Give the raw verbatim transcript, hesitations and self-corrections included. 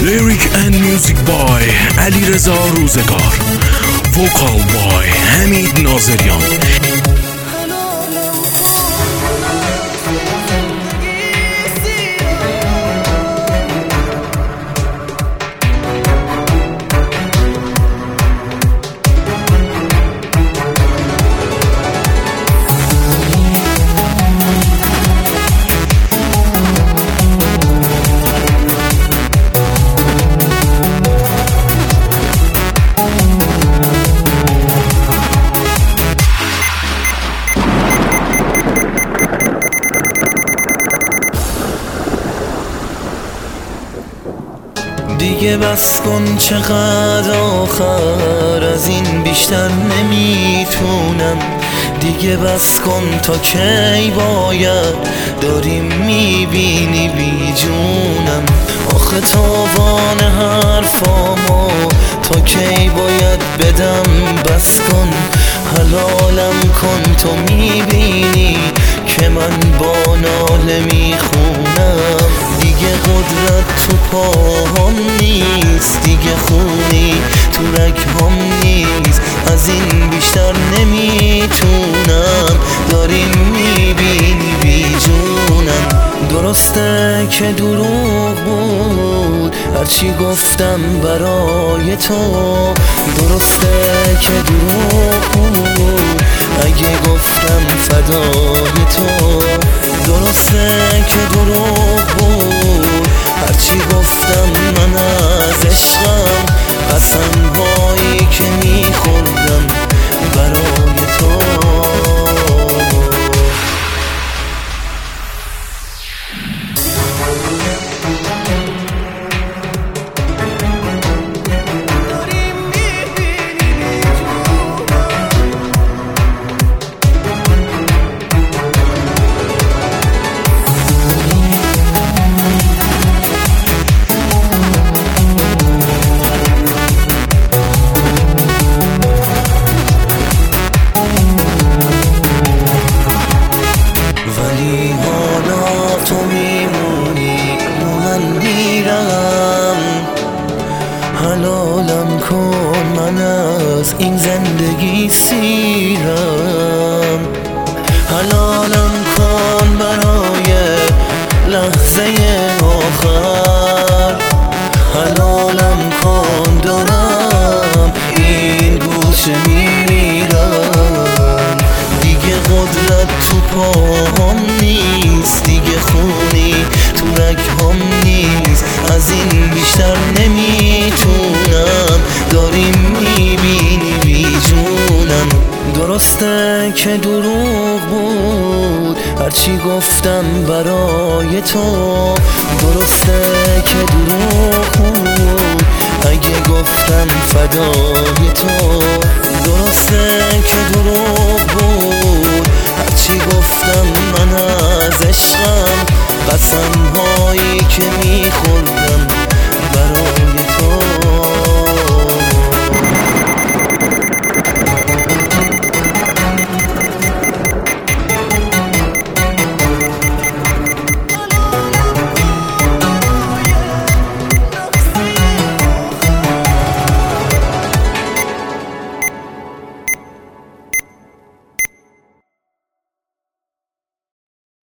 Lyric and Music by علیرضا روزگار. Vocal by حمید ناظریان. دیگه بس کن، چقدر آخر، از این بیشتر نمیتونم. دیگه بس کن، تا کی باید داریم میبینی بی جونم. آخه تاوان حرفامو تا کی باید بدم؟ بس کن، حلالم کن، تو میبینی که من با ناله میخونم. دیگه قدرت تو پاهم نیست، دیگه خونی تو رگهام نیست. از این بیشتر نمیتونم، داریم میبینی بی جونم. درسته که دروغ بود هرچی گفتم برای تو، درسته که دروغ بود اگه گفتم فدای تو. درسته که دروغ بود هرچی گفتم من از عشقم، قسم هایی که میخوردم برای تو. ولی حالا تو میمونی و من میرم. حلالم کن، من از این زندگی سیرم. حلالم کن برای لحظه آخر. حلالم کن، دارم این گوشه میرم. دیگه قدرت تو پاهم نیست، دیگه خونی تو رگهام نیست. از این بیشتر نمیتونم، داریم میبینی بی جونم. درسته که دروغ بود هرچی گفتم برای تو، درسته که دروغ بود اگه گفتم فدای تو. درسته که دروغ بود هرچی گفتم من از عشقم، قسم هایی که میخوردم